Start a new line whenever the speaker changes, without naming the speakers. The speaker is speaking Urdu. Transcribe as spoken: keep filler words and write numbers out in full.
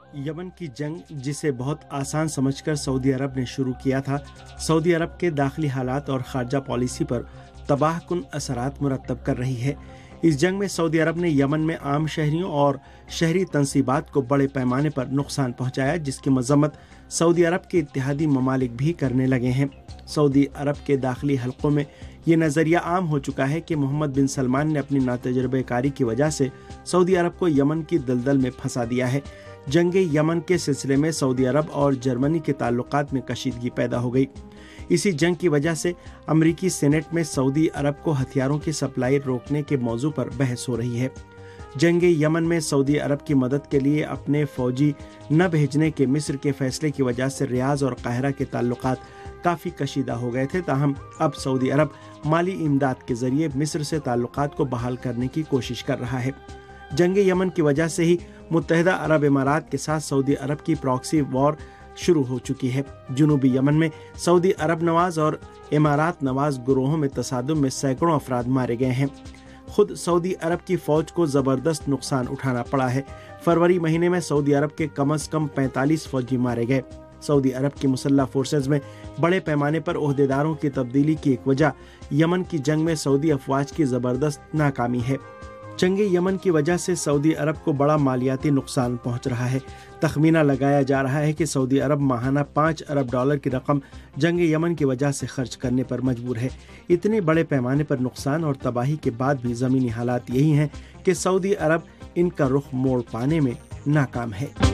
یمن کی جنگ جسے بہت آسان سمجھ کر سعودی عرب نے شروع کیا تھا، سعودی عرب کے داخلی حالات اور خارجہ پالیسی پر تباہ کن اثرات مرتب کر رہی ہے۔ اس جنگ میں سعودی عرب نے یمن میں عام شہریوں اور شہری تنصیبات کو بڑے پیمانے پر نقصان پہنچایا، جس کی مذمت سعودی عرب کے اتحادی ممالک بھی کرنے لگے ہیں۔ سعودی عرب کے داخلی حلقوں میں یہ نظریہ عام ہو چکا ہے کہ محمد بن سلمان نے اپنی ناتجربہ کاری کی وجہ سے سعودی عرب کو یمن کی دلدل میں پھنسا دیا ہے۔ جنگ یمن کے سلسلے میں سعودی عرب اور جرمنی کے تعلقات میں کشیدگی پیدا ہو گئی۔ اسی جنگ کی وجہ سے امریکی سینٹ میں سعودی عرب کو ہتھیاروں کی سپلائی روکنے کے موضوع پر بحث ہو رہی ہے۔ جنگ یمن میں سعودی عرب کی مدد کے لیے اپنے فوجی نہ بھیجنے کے مصر کے فیصلے کی وجہ سے ریاض اور قاہرہ کے تعلقات کافی کشیدہ ہو گئے تھے، تاہم اب سعودی عرب مالی امداد کے ذریعے مصر سے تعلقات کو بحال کرنے کی کوشش کر رہا ہے۔ جنگ یمن کی وجہ سے ہی متحدہ عرب امارات کے ساتھ سعودی عرب کی پراکسی وار شروع ہو چکی ہے۔ جنوبی یمن میں سعودی عرب نواز اور امارات نواز گروہوں میں تصادم میں سینکڑوں افراد مارے گئے ہیں۔ خود سعودی عرب کی فوج کو زبردست نقصان اٹھانا پڑا ہے۔ فروری مہینے میں سعودی عرب کے کم از کم پینتالیس فوجی مارے گئے۔ سعودی عرب کی مسلح فورسز میں بڑے پیمانے پر عہدیداروں کی تبدیلی کی ایک وجہ یمن کی جنگ میں سعودی افواج کی زبردست ناکامی ہے۔ جنگ یمن کی وجہ سے سعودی عرب کو بڑا مالیاتی نقصان پہنچ رہا ہے۔ تخمینہ لگایا جا رہا ہے کہ سعودی عرب ماہانہ پانچ ارب ڈالر کی رقم جنگ یمن کی وجہ سے خرچ کرنے پر مجبور ہے۔ اتنے بڑے پیمانے پر نقصان اور تباہی کے بعد بھی زمینی حالات یہی ہیں کہ سعودی عرب ان کا رخ موڑ پانے میں ناکام ہے۔